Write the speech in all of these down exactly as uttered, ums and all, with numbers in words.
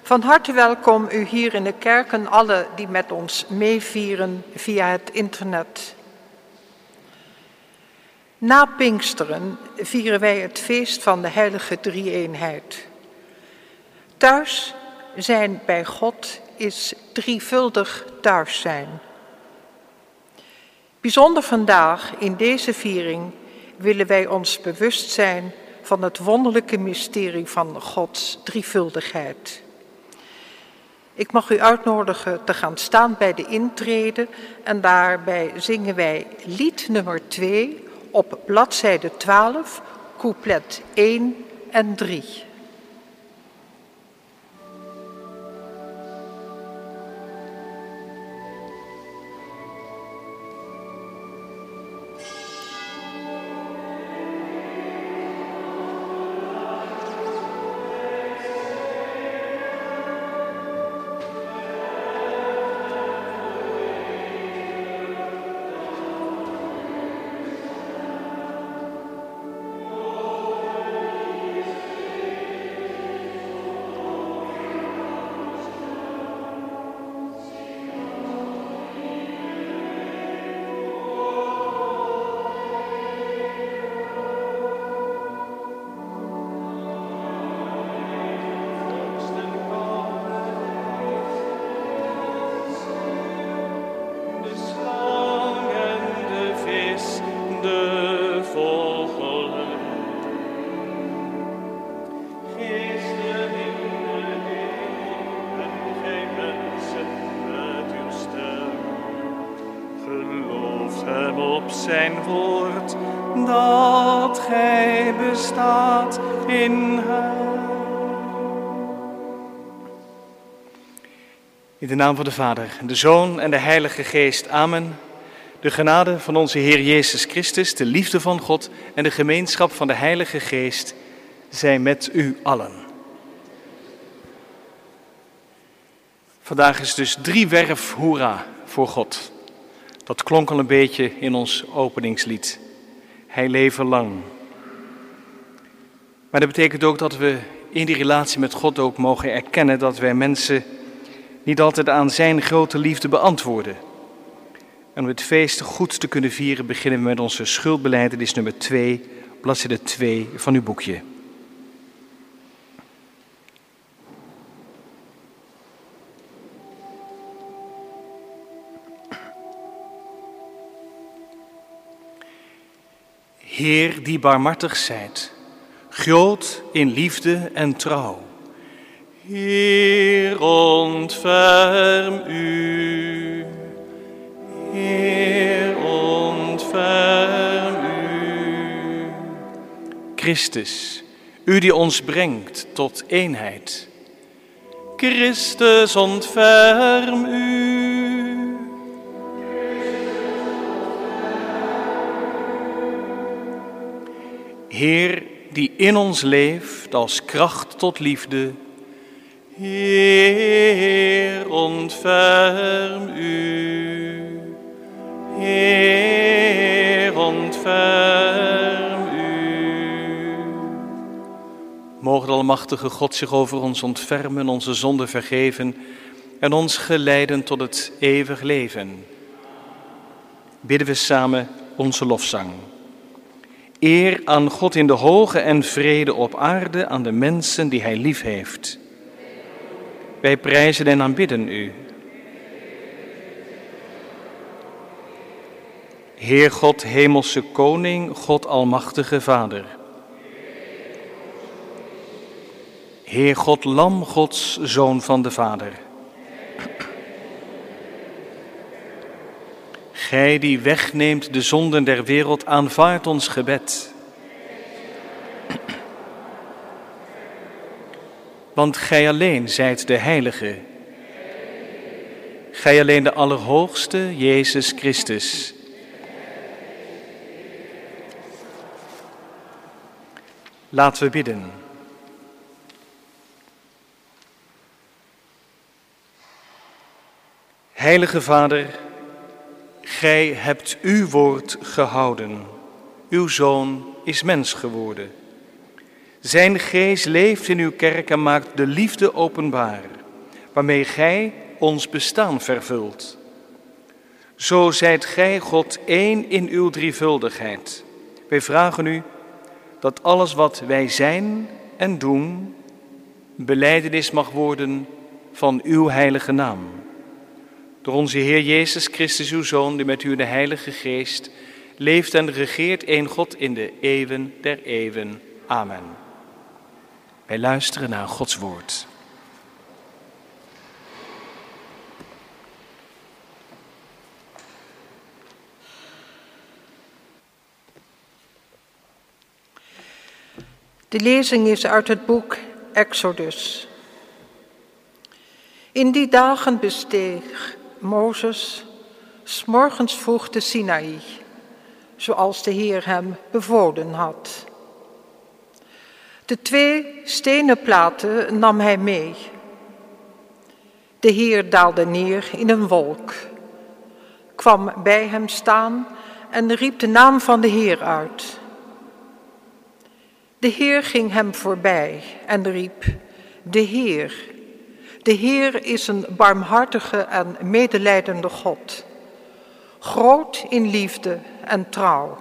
Van harte welkom u hier in de kerk en alle die met ons meevieren via het internet. Na Pinksteren vieren wij het feest van de heilige drie-eenheid. Thuis zijn bij God is drievuldig thuis zijn. Bijzonder vandaag in deze viering willen wij ons bewust zijn van het wonderlijke mysterie van Gods drievuldigheid. Ik mag u uitnodigen te gaan staan bij de intrede en daarbij zingen wij lied nummer twee op bladzijde twaalf, couplet één en drie. Zijn woord, dat gij bestaat in hem. In de naam van de Vader, de Zoon en de Heilige Geest. Amen. De genade van onze Heer Jezus Christus, de liefde van God en de gemeenschap van de Heilige Geest zijn met u allen. Vandaag is dus driewerf hoera voor God. Dat klonk al een beetje in ons openingslied. Hij leven lang. Maar dat betekent ook dat we in die relatie met God ook mogen erkennen dat wij mensen niet altijd aan zijn grote liefde beantwoorden. En om het feest goed te kunnen vieren beginnen we met onze schuldbelijdenis nummer twee, bladzijde twee van uw boekje. Heer die barmhartig zijt, groot in liefde en trouw. Heer, ontferm u. Heer, ontferm u. Christus, u die ons brengt tot eenheid. Christus, ontferm u. Heer, die in ons leeft als kracht tot liefde. Heer, ontferm u. Heer, ontferm u. Mogen de almachtige God zich over ons ontfermen, onze zonden vergeven en ons geleiden tot het eeuwig leven. Bidden we samen onze lofzang. Eer aan God in de hoge en vrede op aarde aan de mensen die hij lief heeft. Wij prijzen en aanbidden u. Heer God, hemelse koning, God almachtige Vader. Heer God, lam Gods, Zoon van de Vader. Gij die wegneemt de zonden der wereld, aanvaard ons gebed. Want gij alleen zijt de Heilige. Gij alleen de Allerhoogste, Jezus Christus. Laten we bidden. Heilige Vader, gij hebt uw woord gehouden. Uw Zoon is mens geworden. Zijn geest leeft in uw kerk en maakt de liefde openbaar, waarmee gij ons bestaan vervult. Zo zijt gij, God, één in uw drievuldigheid. Wij vragen u dat alles wat wij zijn en doen, belijdenis mag worden van uw heilige naam. Door onze Heer Jezus Christus, uw Zoon, die met u in de Heilige Geest leeft en regeert, één God in de eeuwen der eeuwen. Amen. Wij luisteren naar Gods woord. De lezing is uit het boek Exodus. In die dagen besteeg Mozes 's morgens vroeg de Sinaï, zoals de Heer hem bevolen had. De twee stenen platen nam hij mee. De Heer daalde neer in een wolk, kwam bij hem staan en riep de naam van de Heer uit. De Heer ging hem voorbij en riep: De Heer, de Heer is een barmhartige en medelijdende God, groot in liefde en trouw.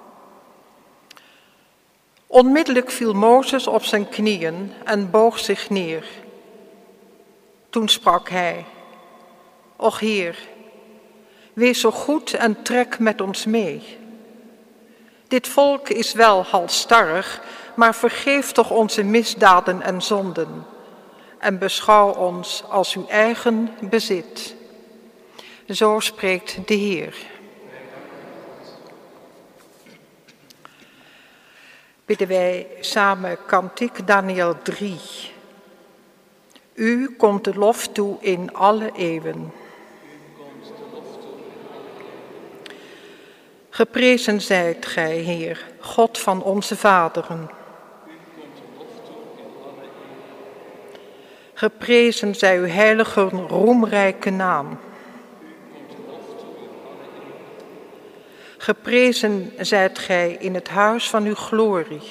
Onmiddellijk viel Mozes op zijn knieën en boog zich neer. Toen sprak hij: Och Heer, wees zo goed en trek met ons mee. Dit volk is wel halsstarrig, maar vergeef toch onze misdaden en zonden en beschouw ons als uw eigen bezit. Zo spreekt de Heer. Bidden wij samen kantiek Daniel drie. U komt de lof toe in alle eeuwen. Geprezen zijt gij, Heer, God van onze vaderen. Geprezen zij uw heilige, roemrijke naam. Geprezen zijt gij in het huis van uw glorie.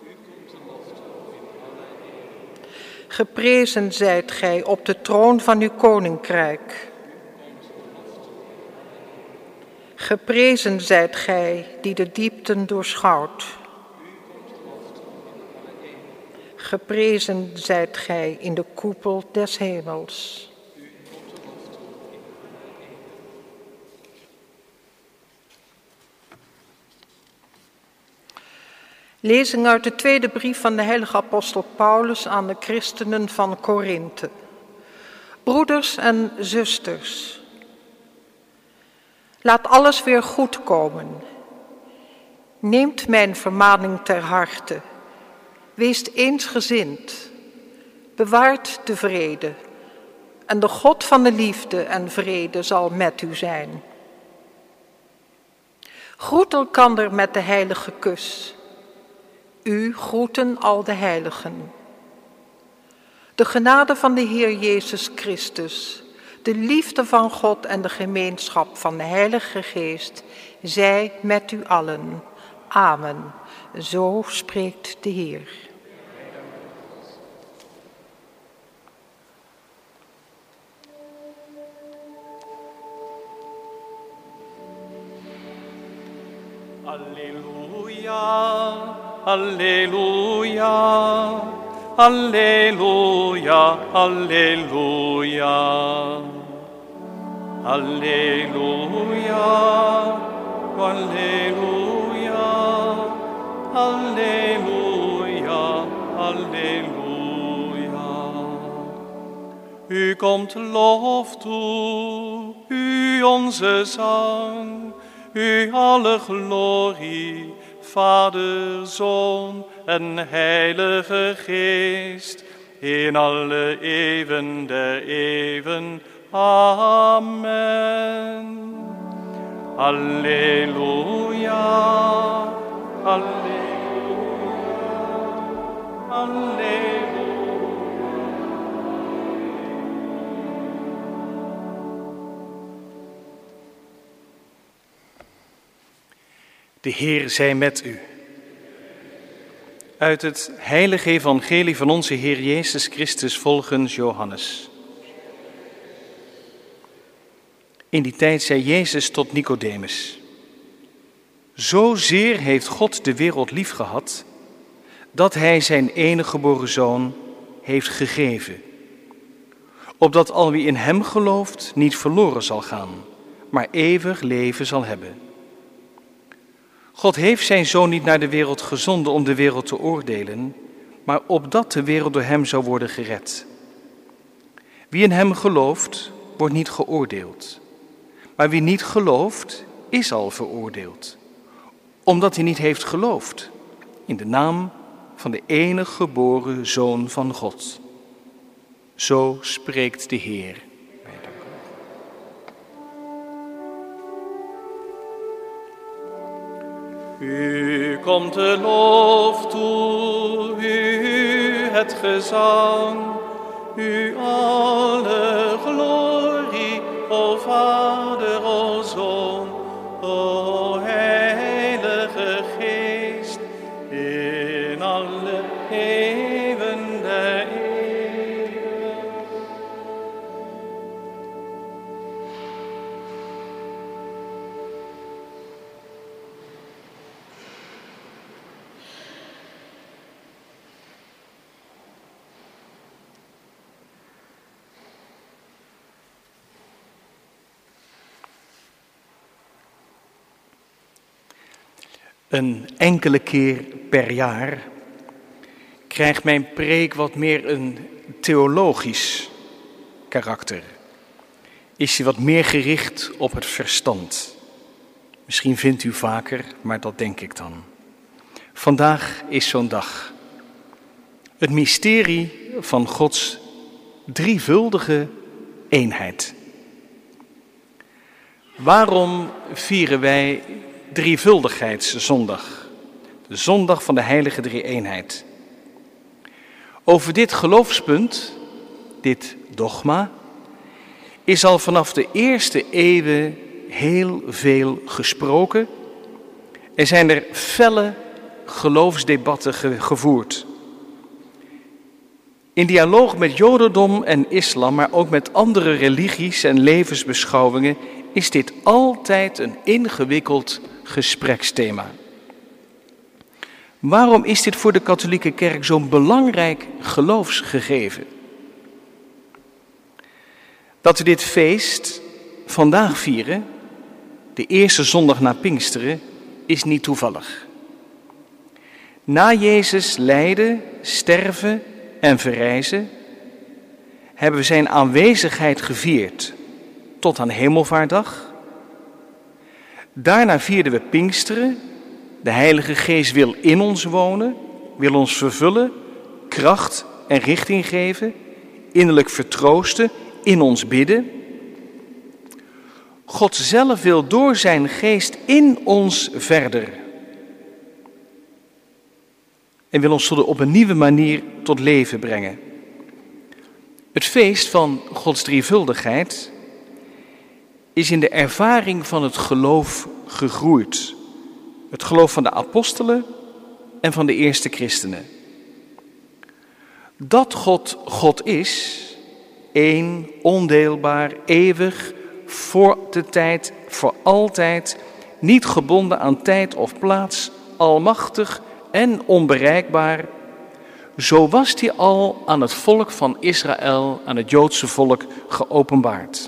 Geprezen zijt gij op de troon van uw koninkrijk. Geprezen zijt gij die de diepten doorschouwt. Geprezen zijt gij in de koepel des hemels. Lezing uit de tweede brief van de heilige apostel Paulus aan de christenen van Korinthe. Broeders en zusters, laat alles weer goed komen. Neemt mijn vermaning ter harte. Wees eensgezind. Bewaart de vrede. En de God van de liefde en vrede zal met u zijn. Groet elkander met de heilige kus. U groeten al de heiligen. De genade van de Heer Jezus Christus, de liefde van God en de gemeenschap van de Heilige Geest, zij met u allen. Amen. Zo spreekt de Heer. Alleluia, alleluia, alleluia, alleluia. Alleluia, alleluia, alleluia, alleluia. U komt lof toe, u onze zang, u alle glorie, Vader, Zoon en Heilige Geest, in alle eeuwen der eeuwen. Amen. Alleluia, alleluia, alleluia. De Heer zij met u. Uit het heilige evangelie van onze Heer Jezus Christus volgens Johannes. In die tijd zei Jezus tot Nicodemus: Zozeer heeft God de wereld liefgehad, dat hij zijn enige geboren zoon heeft gegeven, opdat al wie in hem gelooft niet verloren zal gaan, maar eeuwig leven zal hebben. God heeft zijn zoon niet naar de wereld gezonden om de wereld te oordelen, maar opdat de wereld door hem zou worden gered. Wie in hem gelooft, wordt niet geoordeeld. Maar wie niet gelooft, is al veroordeeld, omdat hij niet heeft geloofd in de naam van de enige geboren Zoon van God. Zo spreekt de Heer. U komt de lof toe, u het gezang, u alle glorie, o Vader, o Zoon, o Heilige Geest, in alle eeuwen der eeuwen. Een enkele keer per jaar krijgt mijn preek wat meer een theologisch karakter. Is hij wat meer gericht op het verstand. Misschien vindt u vaker, maar dat denk ik dan. Vandaag is zo'n dag. Het mysterie van Gods drievuldige eenheid. Waarom vieren wij Drievuldigheidszondag, de zondag van de heilige drie-eenheid? Over dit geloofspunt, dit dogma, is al vanaf de eerste eeuwen heel veel gesproken en zijn er felle geloofsdebatten ge- gevoerd. In dialoog met Jodendom en islam, maar ook met andere religies en levensbeschouwingen, is dit altijd een ingewikkeld gespreksthema. Waarom is dit voor de katholieke kerk zo'n belangrijk geloofsgegeven? Dat we dit feest vandaag vieren, de eerste zondag na Pinksteren, is niet toevallig. Na Jezus lijden, sterven en verrijzen, hebben we zijn aanwezigheid gevierd tot aan Hemelvaartdag. Daarna vierden we Pinksteren. De Heilige Geest wil in ons wonen, wil ons vervullen, kracht en richting geven, innerlijk vertroosten, in ons bidden. God zelf wil door zijn geest in ons verder. En wil ons op een nieuwe manier tot leven brengen. Het feest van Gods drievuldigheid is in de ervaring van het geloof gegroeid. Het geloof van de apostelen en van de eerste christenen. Dat God God is, één, ondeelbaar, eeuwig, voor de tijd, voor altijd, niet gebonden aan tijd of plaats, almachtig en onbereikbaar. Zo was hij al aan het volk van Israël, aan het Joodse volk, geopenbaard.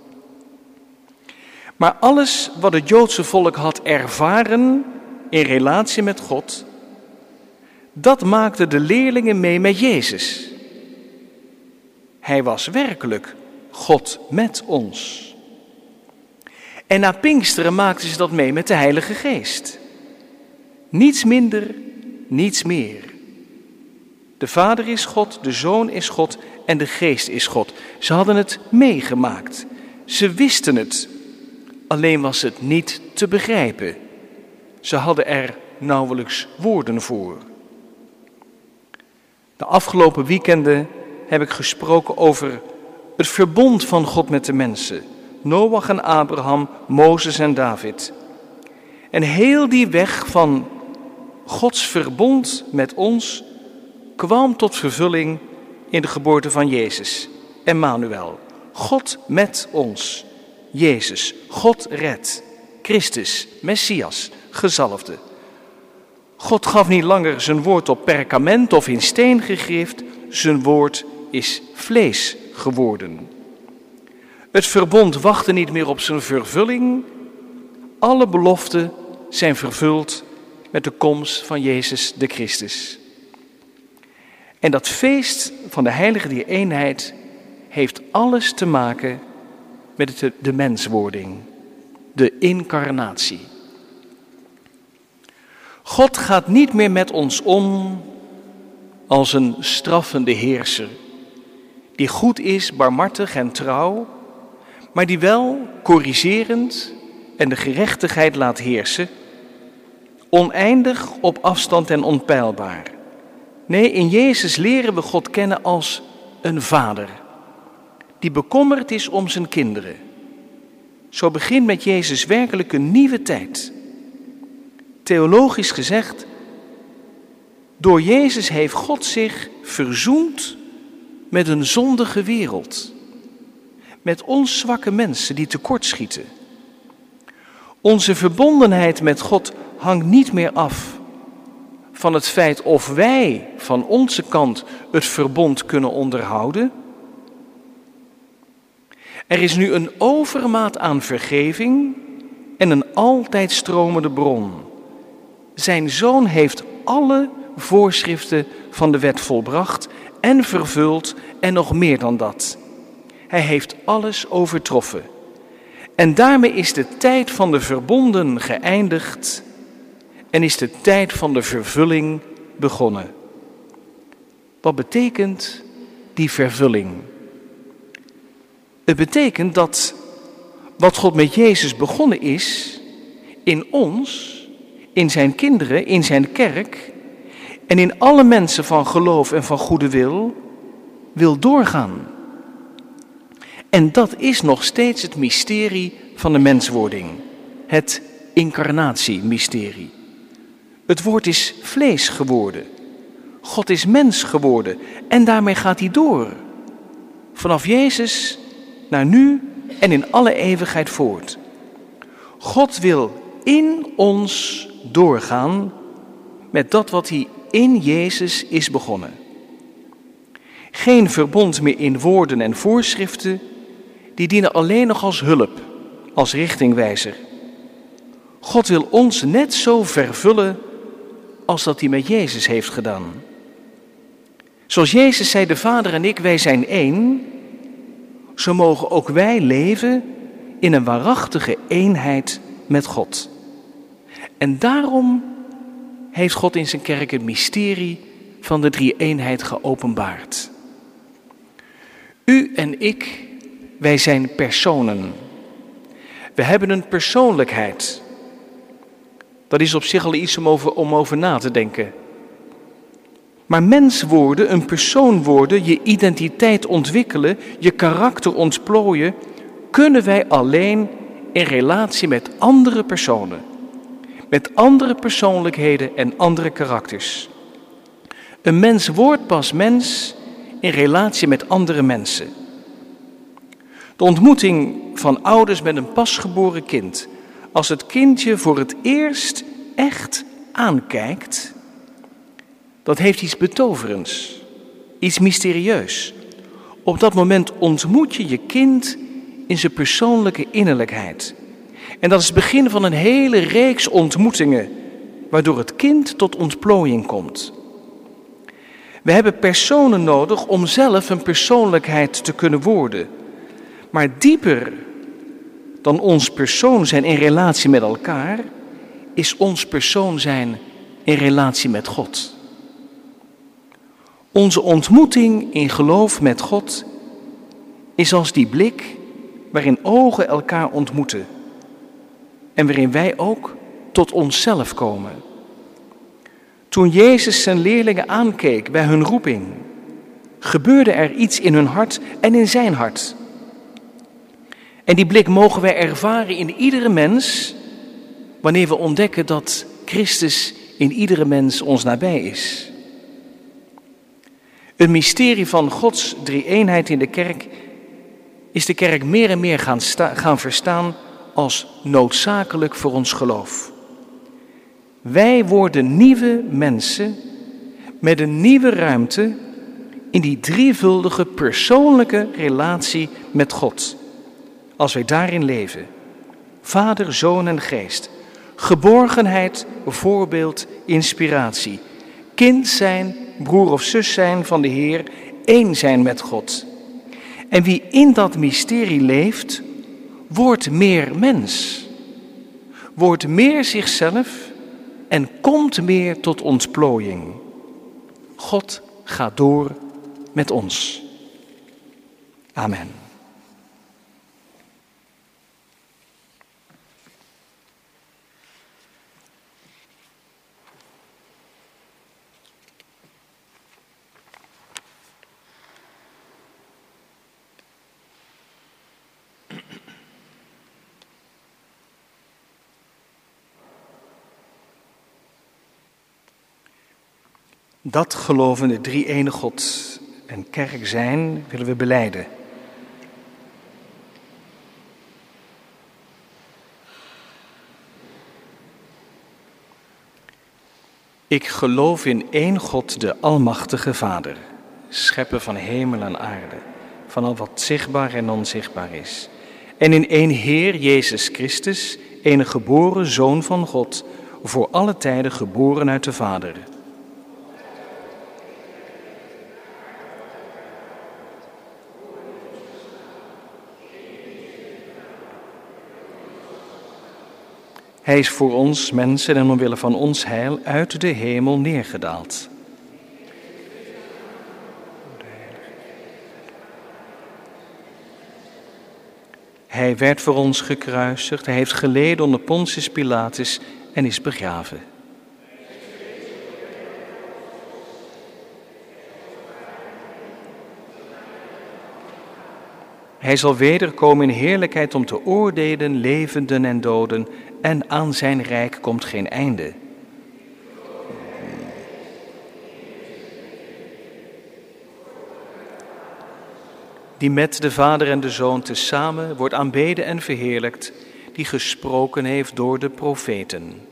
Maar alles wat het Joodse volk had ervaren in relatie met God, dat maakten de leerlingen mee met Jezus. Hij was werkelijk God met ons. En na Pinksteren maakten ze dat mee met de Heilige Geest. Niets minder, niets meer. De Vader is God, de Zoon is God en de Geest is God. Ze hadden het meegemaakt. Ze wisten het. Alleen was het niet te begrijpen. Ze hadden er nauwelijks woorden voor. De afgelopen weekenden heb ik gesproken over het verbond van God met de mensen. Noach en Abraham, Mozes en David. En heel die weg van Gods verbond met ons kwam tot vervulling in de geboorte van Jezus, Emmanuel. God met ons, Jezus, God redt, Christus, Messias, gezalfde. God gaf niet langer zijn woord op perkament of in steen gegrift, zijn woord is vlees geworden. Het verbond wachtte niet meer op zijn vervulling. Alle beloften zijn vervuld met de komst van Jezus de Christus. En dat feest van de heilige die eenheid heeft alles te maken met de, de menswording, de incarnatie. God gaat niet meer met ons om als een straffende heerser, die goed is, barmhartig en trouw, maar die wel corrigerend en de gerechtigheid laat heersen, oneindig op afstand en onpeilbaar. Nee, in Jezus leren we God kennen als een vader, die bekommerd is om zijn kinderen. Zo begint met Jezus werkelijk een nieuwe tijd. Theologisch gezegd, door Jezus heeft God zich verzoend met een zondige wereld. Met ons zwakke mensen die tekortschieten. Onze verbondenheid met God hangt niet meer af van het feit of wij van onze kant het verbond kunnen onderhouden. Er is nu een overmaat aan vergeving en een altijd stromende bron. Zijn zoon heeft alle voorschriften van de wet volbracht en vervuld en nog meer dan dat. Hij heeft alles overtroffen. En daarmee is de tijd van de verbonden geëindigd en is de tijd van de vervulling begonnen. Wat betekent die vervulling? Het betekent dat wat God met Jezus begonnen is, in ons, in zijn kinderen, in zijn kerk en in alle mensen van geloof en van goede wil, wil doorgaan. En dat is nog steeds het mysterie van de menswording, het incarnatiemysterie. Het woord is vlees geworden. God is mens geworden en daarmee gaat hij door. Vanaf Jezus naar nu en in alle eeuwigheid voort. God wil in ons doorgaan met dat wat hij in Jezus is begonnen. Geen verbond meer in woorden en voorschriften, die dienen alleen nog als hulp, als richtingwijzer. God wil ons net zo vervullen als dat hij met Jezus heeft gedaan. Zoals Jezus zei, de Vader en ik, wij zijn één, zo mogen ook wij leven in een waarachtige eenheid met God. En daarom heeft God in zijn kerk het mysterie van de drie-eenheid geopenbaard. U en ik, wij zijn personen. We hebben een persoonlijkheid. Dat is op zich al iets om over, om over na te denken. Maar mens worden, een persoon worden, je identiteit ontwikkelen, je karakter ontplooien, kunnen wij alleen in relatie met andere personen. Met andere persoonlijkheden en andere karakters. Een mens wordt pas mens in relatie met andere mensen. De ontmoeting van ouders met een pasgeboren kind, als het kindje voor het eerst echt aankijkt, dat heeft iets betoverends, iets mysterieus. Op dat moment ontmoet je je kind in zijn persoonlijke innerlijkheid. En dat is het begin van een hele reeks ontmoetingen, waardoor het kind tot ontplooiing komt. We hebben personen nodig om zelf een persoonlijkheid te kunnen worden. Maar dieper dan ons persoon zijn in relatie met elkaar, is ons persoon zijn in relatie met God. Onze ontmoeting in geloof met God is als die blik waarin ogen elkaar ontmoeten en waarin wij ook tot onszelf komen. Toen Jezus zijn leerlingen aankeek bij hun roeping, gebeurde er iets in hun hart en in zijn hart. En die blik mogen wij ervaren in iedere mens wanneer we ontdekken dat Christus in iedere mens ons nabij is. Een mysterie van Gods drie-eenheid in de kerk is de kerk meer en meer gaan, sta- gaan verstaan als noodzakelijk voor ons geloof. Wij worden nieuwe mensen met een nieuwe ruimte in die drievuldige persoonlijke relatie met God. Als wij daarin leven, Vader, Zoon en Geest, geborgenheid, voorbeeld, inspiratie, kind zijn, broer of zus zijn van de Heer, één zijn met God. En wie in dat mysterie leeft, wordt meer mens, wordt meer zichzelf en komt meer tot ontplooiing. God gaat door met ons. Amen. Dat gelovende drie-ene God en kerk zijn, willen we belijden. Ik geloof in één God, de Almachtige Vader, schepper van hemel en aarde, van al wat zichtbaar en onzichtbaar is. En in één Heer, Jezus Christus, enige geboren Zoon van God, voor alle tijden geboren uit de Vader. Hij is voor ons mensen en omwille van ons heil uit de hemel neergedaald. Hij werd voor ons gekruisigd, hij heeft geleden onder Pontius Pilatus en is begraven. Hij zal wederkomen in heerlijkheid om te oordelen levenden en doden, en aan zijn rijk komt geen einde. Die met de Vader en de Zoon tezamen wordt aanbeden en verheerlijkt, die gesproken heeft door de profeten.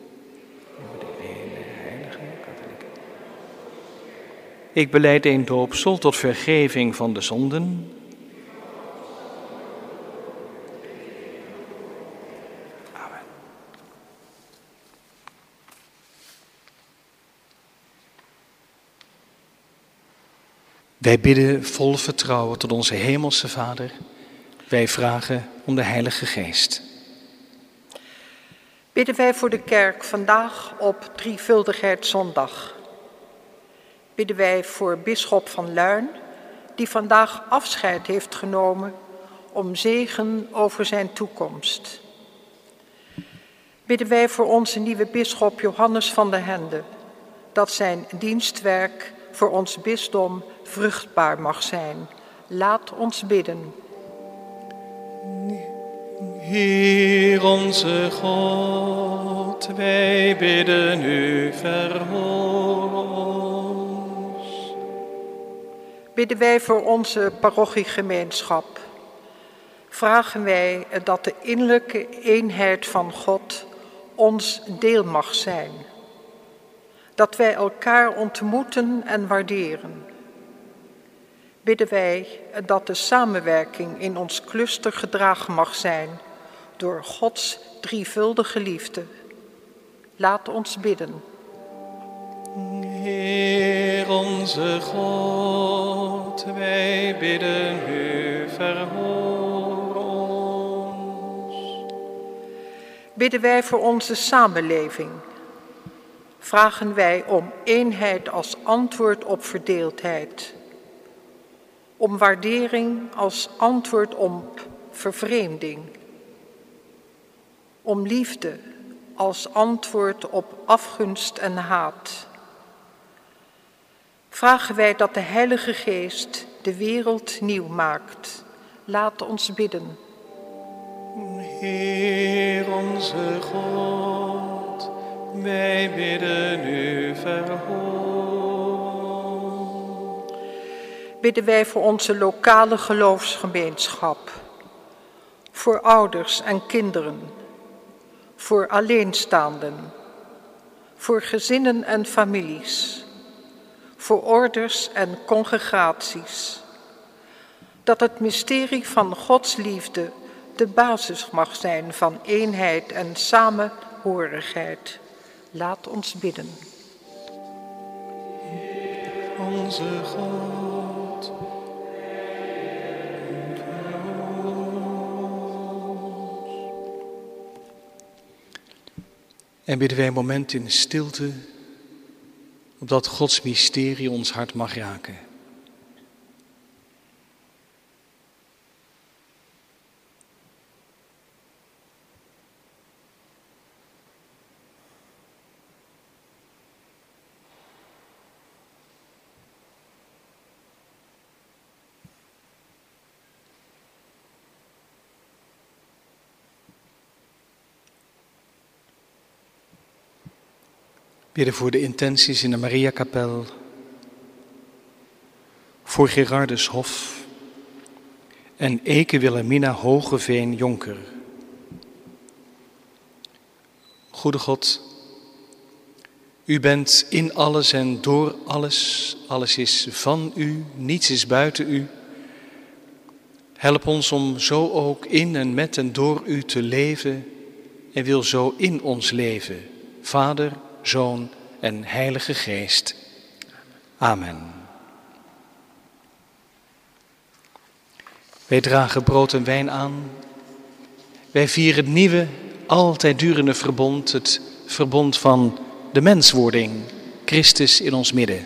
Ik belijd een doopsel tot vergeving van de zonden. Wij bidden vol vertrouwen tot onze Hemelse Vader. Wij vragen om de Heilige Geest. Bidden wij voor de kerk vandaag op Drievuldigheidszondag. Bidden wij voor bisschop van Luin, die vandaag afscheid heeft genomen om zegen over zijn toekomst. Bidden wij voor onze nieuwe bisschop Johannes van der Hende, dat zijn dienstwerk voor ons bisdom vruchtbaar mag zijn. Laat ons bidden. Heer onze God, wij bidden u, verhoor ons. Bidden wij voor onze parochiegemeenschap. Vragen wij dat de innerlijke eenheid van God ons deel mag zijn. Dat wij elkaar ontmoeten en waarderen. Bidden wij dat de samenwerking in ons cluster gedragen mag zijn door Gods drievuldige liefde. Laat ons bidden. Heer onze God, wij bidden u, verhoor ons. Bidden wij voor onze samenleving. Vragen wij om eenheid als antwoord op verdeeldheid. Om waardering als antwoord op vervreemding. Om liefde als antwoord op afgunst en haat. Vragen wij dat de Heilige Geest de wereld nieuw maakt. Laat ons bidden. Heer onze God, Wij bidden u, verhoor. Bidden wij voor onze lokale geloofsgemeenschap, voor ouders en kinderen, voor alleenstaanden, voor gezinnen en families, voor orders en congregaties, dat het mysterie van Gods liefde de basis mag zijn van eenheid en samenhorigheid. Laat ons bidden. Onze God, en bidden wij een moment in stilte, opdat Gods mysterie ons hart mag raken. Bidden voor de intenties in de Mariakapel, voor Gerardus Hof en Eke Wilhelmina Hogeveen Jonker. Goede God, u bent in alles en door alles, alles is van u, niets is buiten u. Help ons om zo ook in en met en door u te leven en wil zo in ons leven, Vader, Zoon en Heilige Geest. Amen. Wij dragen brood en wijn aan. Wij vieren het nieuwe, altijd durende verbond, het verbond van de menswording, Christus in ons midden.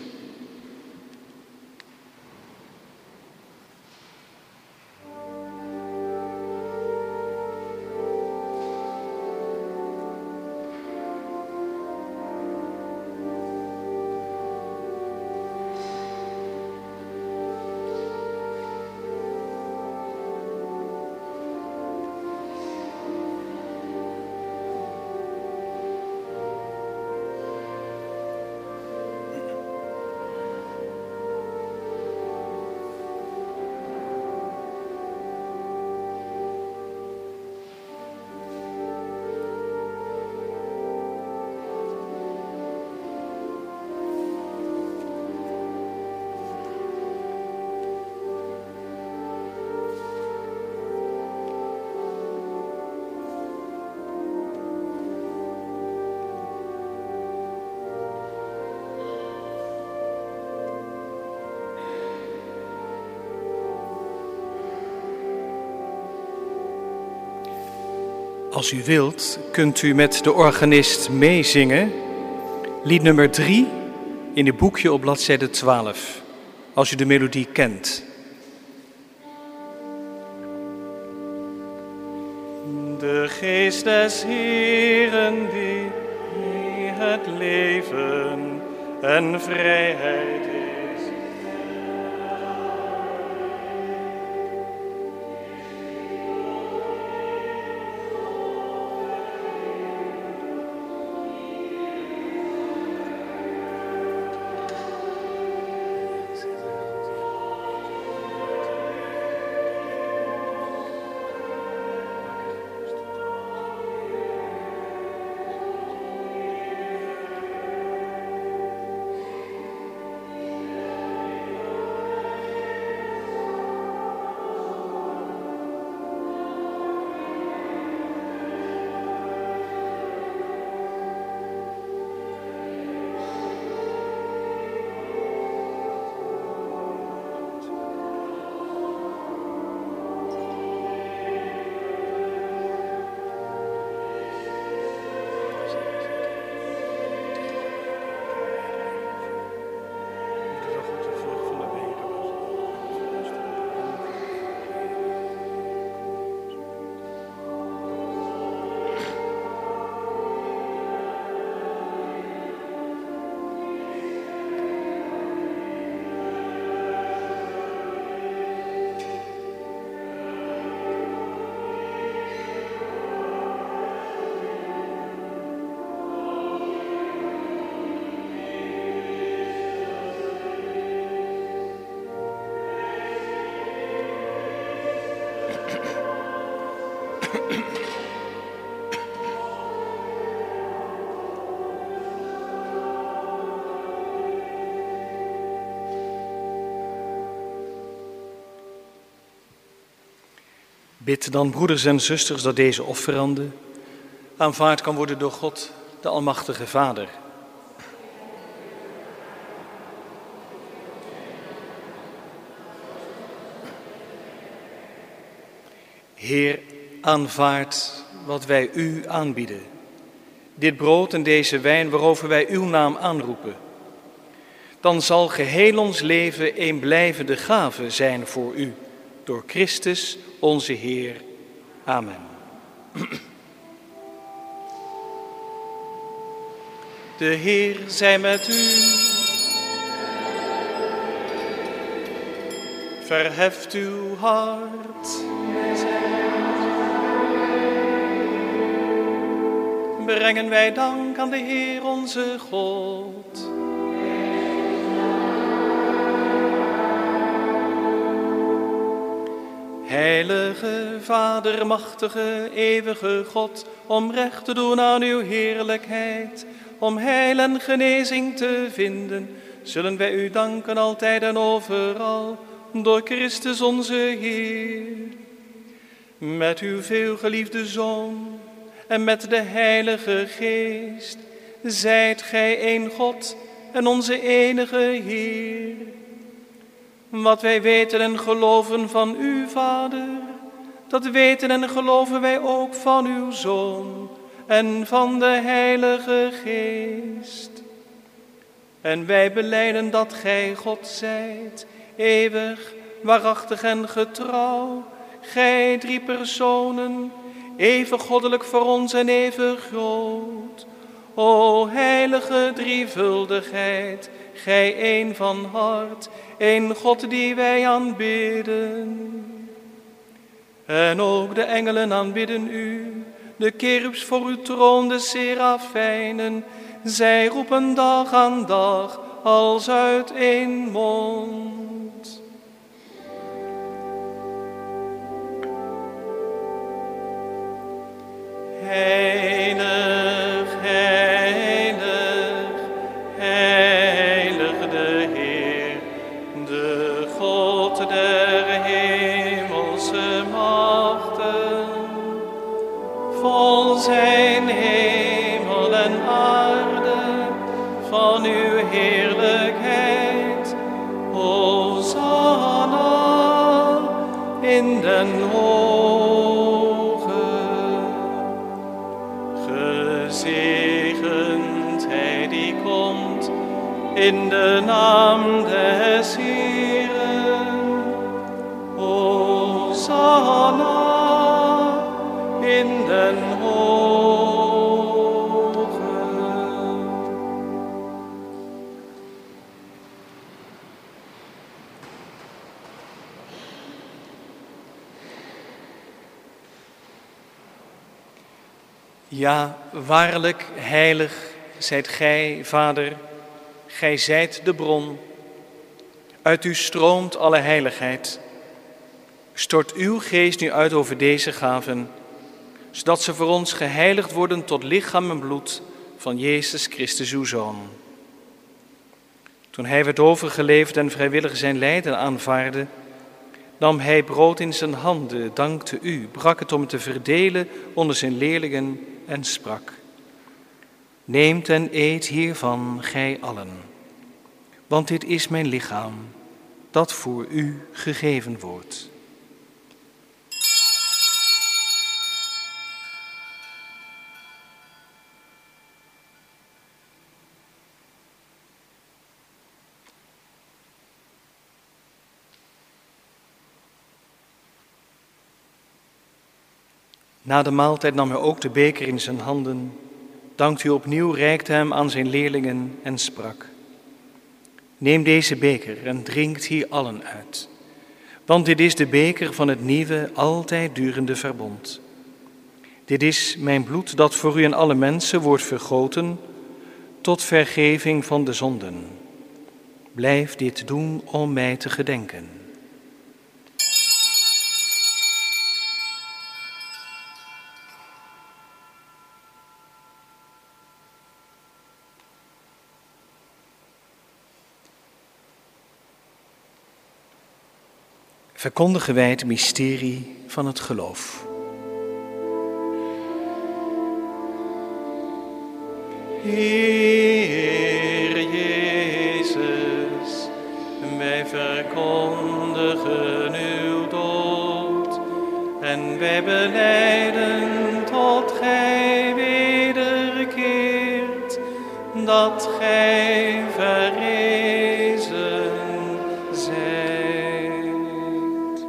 Als u wilt, kunt u met de organist meezingen, lied nummer drie in het boekje op bladzijde twaalf, als u de melodie kent. De geest des Heeren die het leven en vrijheid is. Bid dan, broeders en zusters, dat deze offerande aanvaard kan worden door God, de Almachtige Vader. Heer, aanvaard wat wij u aanbieden. Dit brood en deze wijn waarover wij uw naam aanroepen. Dan zal geheel ons leven een blijvende gave zijn voor u. Door Christus onze Heer. Amen. De Heer zij met u. Verheft uw hart. Brengen wij dank aan de Heer onze God. Heilige Vader, machtige, eeuwige God, om recht te doen aan uw heerlijkheid, om heil en genezing te vinden, zullen wij u danken altijd en overal, door Christus onze Heer. Met uw veelgeliefde Zoon en met de Heilige Geest, zijt gij één God en onze enige Heer. Wat wij weten en geloven van u, Vader, dat weten en geloven wij ook van uw Zoon en van de Heilige Geest. En wij belijden dat gij God zijt, eeuwig, waarachtig en getrouw, gij drie personen, even goddelijk voor ons en even groot. O heilige drievuldigheid, gij één van hart, één God die wij aanbidden. En ook de engelen aanbidden u, de kerubs voor uw troon, de serafijnen. Zij roepen dag aan dag als uit één mond. Heilig, heilig, heilig de Heer, de God der hemelse machten. Vol zijn hemel en aarde van uw heerlijkheid. Hosanna in den hogen. Gezegend hij die komt in de naam des Heeren. Hosanna in den hogen. Ja, waarlijk heilig zijt gij, Vader, gij zijt de bron. Uit u stroomt alle heiligheid. Stort uw geest nu uit over deze gaven, zodat ze voor ons geheiligd worden tot lichaam en bloed van Jezus Christus, uw Zoon. Toen hij werd overgeleverd en vrijwillig zijn lijden aanvaarde, nam hij brood in zijn handen, dankte u, brak het om het te verdelen onder zijn leerlingen en sprak: Neemt en eet hiervan, gij allen, want dit is mijn lichaam, dat voor u gegeven wordt. Na de maaltijd nam hij ook de beker in zijn handen, dankte u opnieuw, reikte hem aan zijn leerlingen en sprak: Neem deze beker en drinkt hier allen uit, want dit is de beker van het nieuwe, altijd durende verbond. Dit is mijn bloed dat voor u en alle mensen wordt vergoten tot vergeving van de zonden. Blijf dit doen om mij te gedenken. Verkondigen wij het mysterie van het geloof. Heer Jezus, wij verkondigen uw dood en wij belijden tot gij wederkeert, dat gij verrezen zijt.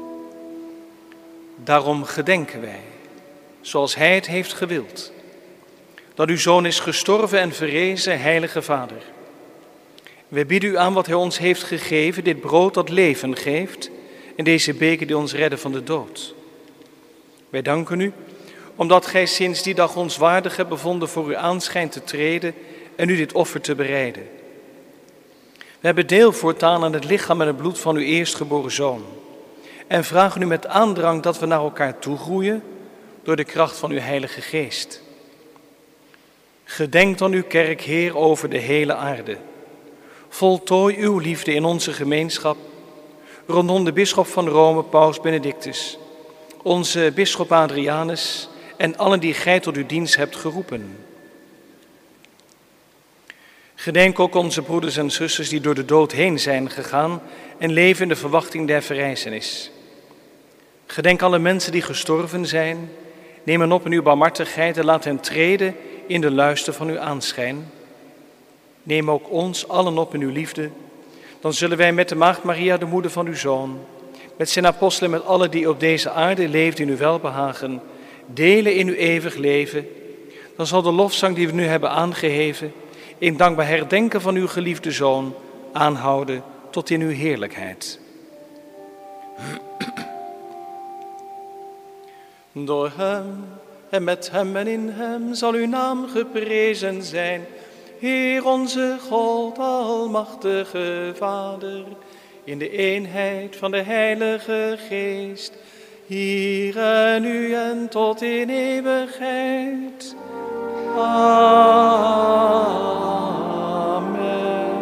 Daarom gedenken wij, zoals hij het heeft gewild, dat uw Zoon is gestorven en verrezen, heilige Vader. Wij bieden u aan wat hij ons heeft gegeven, dit brood dat leven geeft en deze beker die ons redden van de dood. Wij danken u, omdat gij sinds die dag ons waardig hebt bevonden voor uw aanschijn te treden en u dit offer te bereiden. We hebben deel voortaan aan het lichaam en het bloed van uw eerstgeboren Zoon en vragen u met aandrang dat we naar elkaar toegroeien door de kracht van uw Heilige Geest. Gedenk dan uw kerk, Heer, over de hele aarde. Voltooi uw liefde in onze gemeenschap, rondom de bisschop van Rome, Paus Benedictus, onze bisschop Adrianus en allen die gij tot uw dienst hebt geroepen. Gedenk ook onze broeders en zusters die door de dood heen zijn gegaan en leven in de verwachting der verrijzenis. Gedenk alle mensen die gestorven zijn, neem hen op in uw barmhartigheid en laat hen treden in de luister van uw aanschijn. Neem ook ons allen op in uw liefde, dan zullen wij met de Maagd Maria, de moeder van uw Zoon, met zijn apostelen, met allen die op deze aarde leefden in uw welbehagen, delen in uw eeuwig leven. Dan zal de lofzang die we nu hebben aangeheven, in dankbaar herdenken van uw geliefde Zoon, aanhouden tot in uw heerlijkheid. Door hem en met hem en in hem zal uw naam geprezen zijn, Heer onze God, almachtige Vader, in de eenheid van de Heilige Geest, hier en nu en tot in eeuwigheid. Amen.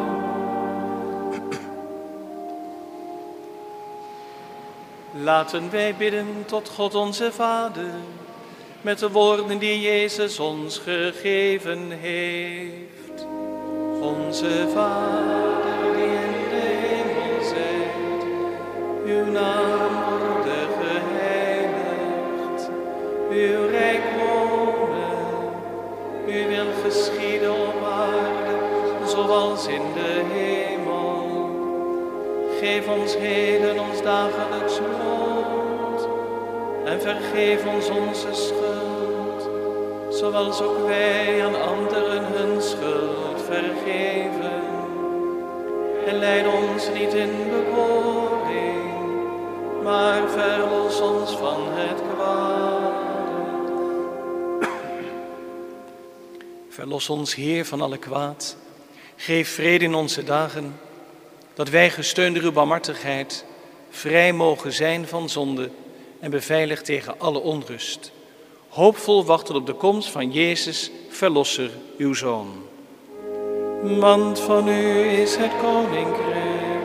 Laten wij bidden tot God onze Vader, met de woorden die Jezus ons gegeven heeft. Onze Vader die in de hemel zijt, uw naam worden geheiligd, uw rijk komen, uw wil geschieden op aarde, zoals in de hemel. Geef ons heden ons dagelijks brood en vergeef ons onze schuld, zoals ook wij aan anderen hun schuld vergeven. En leid ons niet in beproeving, maar verlos ons van het kwade. Verlos ons, Heer, van alle kwaad. Geef vrede in onze dagen, dat wij, gesteund door uw barmhartigheid, vrij mogen zijn van zonde en beveiligd tegen alle onrust. Hoopvol wachten op de komst van Jezus, Verlosser, uw Zoon. Want van u is het koninkrijk.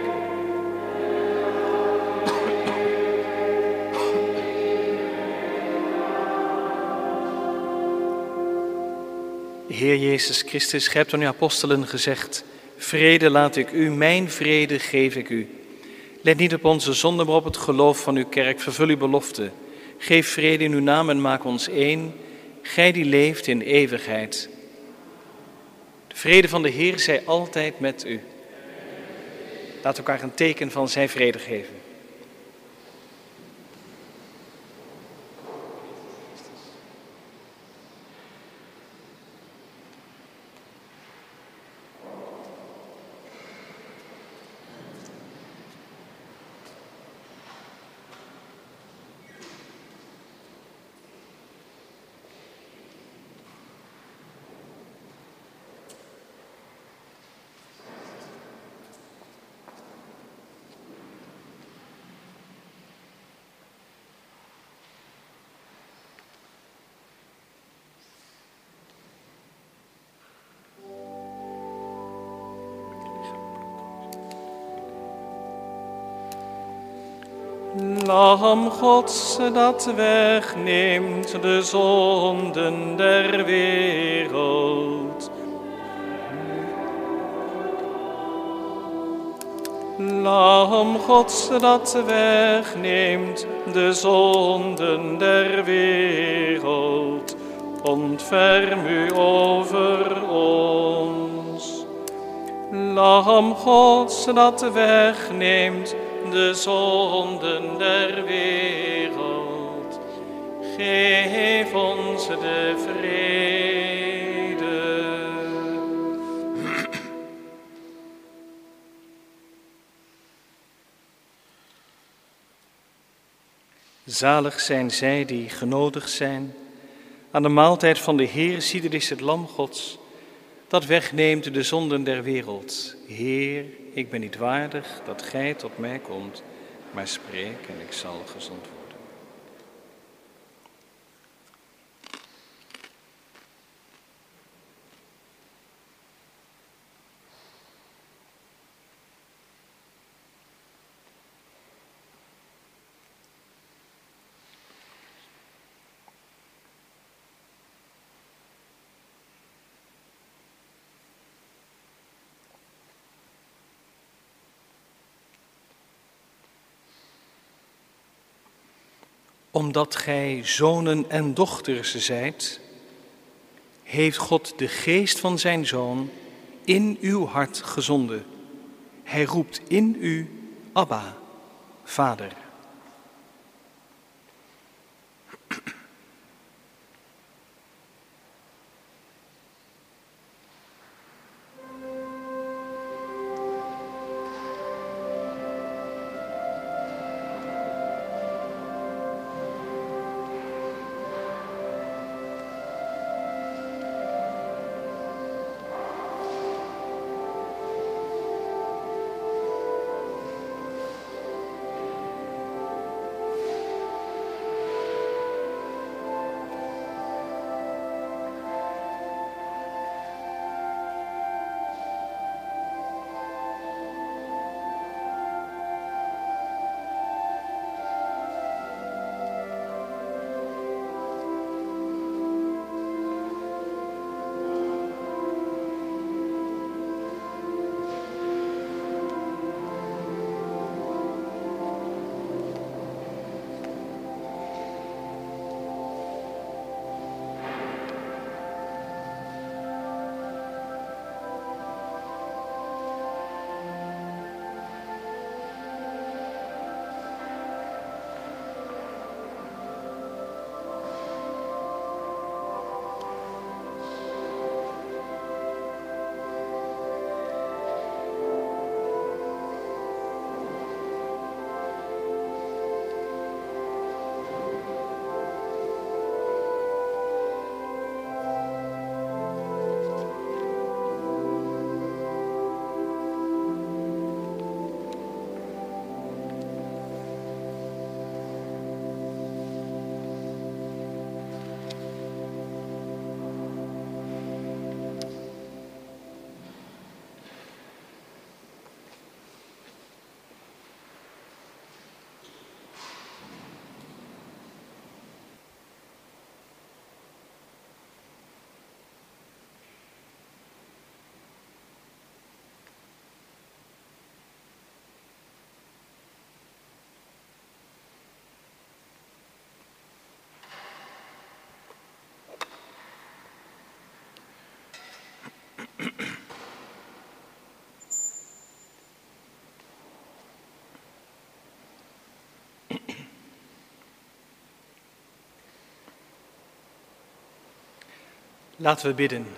Heer Jezus Christus, gij hebt aan uw apostelen gezegd: vrede laat ik u, mijn vrede geef ik u. Let niet op onze zonde, maar op het geloof van uw kerk. Vervul uw belofte. Geef vrede in uw naam en maak ons één, gij die leeft in eeuwigheid. De vrede van de Heer zij altijd met u. Laat elkaar een teken van zijn vrede geven. Lam Gods dat wegneemt de zonden der wereld. Lam Gods dat wegneemt de zonden der wereld. Ontferm u over ons. Lam Gods dat wegneemt de zonden der wereld. Geef ons de vrede. Zalig zijn zij die genodigd zijn aan de maaltijd van de Heer. Zie, dit is het lam Gods, dat wegneemt de zonden der wereld. Heer, ik ben niet waardig dat gij tot mij komt, maar spreek en ik zal gezond worden. Omdat gij zonen en dochters zijt, heeft God de geest van zijn Zoon in uw hart gezonden. Hij roept in u, Abba, Vader. Laten we bidden.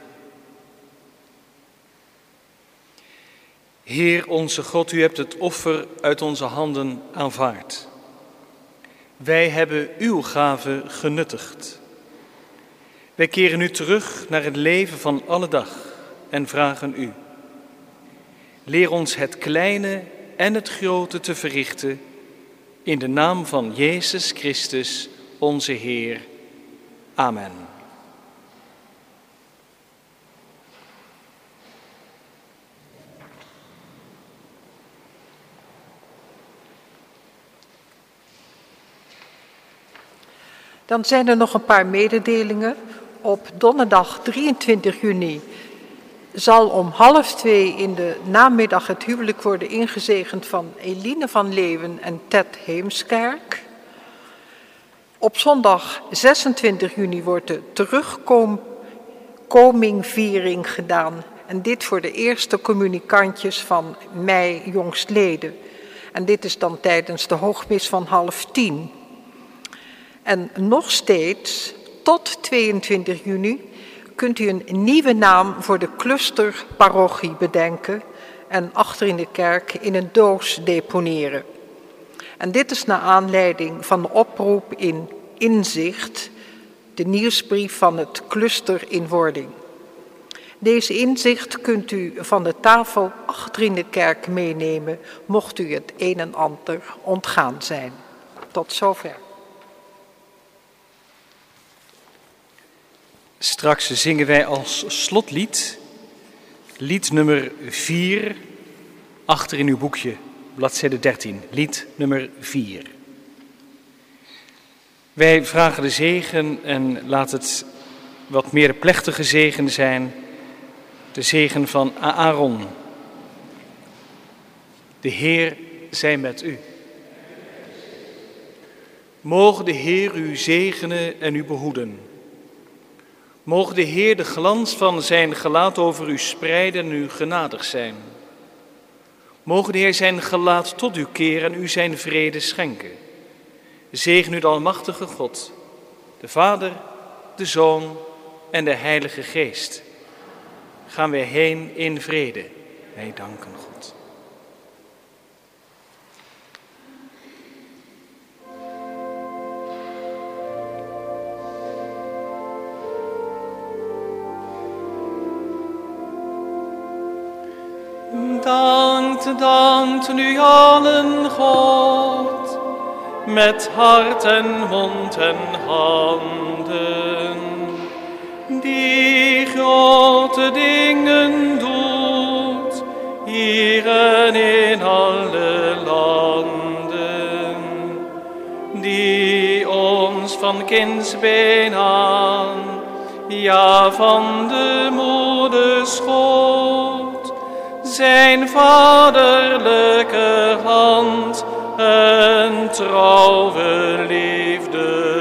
Heer onze God, u hebt het offer uit onze handen aanvaard. Wij hebben uw gave genuttigd. Wij keren nu terug naar het leven van alle dag en vragen u. Leer ons het kleine en het grote te verrichten in de naam van Jezus Christus, onze Heer. Amen. Dan zijn er nog een paar mededelingen. Op donderdag drieëntwintig juni zal om half twee in de namiddag het huwelijk worden ingezegend van Eline van Leeuwen en Ted Heemskerk. Op zondag zesentwintig juni wordt de terugkomingviering gedaan. En dit voor de eerste communicantjes van mei jongstleden. En dit is dan tijdens de hoogmis van half tien. En nog steeds, tot tweeëntwintig juni, kunt u een nieuwe naam voor de clusterparochie bedenken en achter in de kerk in een doos deponeren. En dit is naar aanleiding van de oproep in Inzicht, de nieuwsbrief van het cluster in wording. Deze inzicht kunt u van de tafel achter in de kerk meenemen, mocht u het een en ander ontgaan zijn. Tot zover. Straks zingen wij als slotlied, lied nummer vier, achter in uw boekje, bladzijde dertien, lied nummer vier. Wij vragen de zegen en laat het wat meer een plechtige zegen zijn, de zegen van Aaron. De Heer zij met u. Mogen de Heer u zegenen en u behoeden. Mogen de Heer de glans van zijn gelaat over u spreiden en u genadig zijn. Mogen de Heer zijn gelaat tot u keren en u zijn vrede schenken. Zegen u de almachtige God, de Vader, de Zoon en de Heilige Geest. Gaan wij heen in vrede. Wij danken God. Dankt, dankt nu allen God, met hart en mond en handen, die grote dingen doet, hier en in alle landen, die ons van kindsbeen aan, ja van de moederschoot, zijn vaderlijke hand en trouwe liefde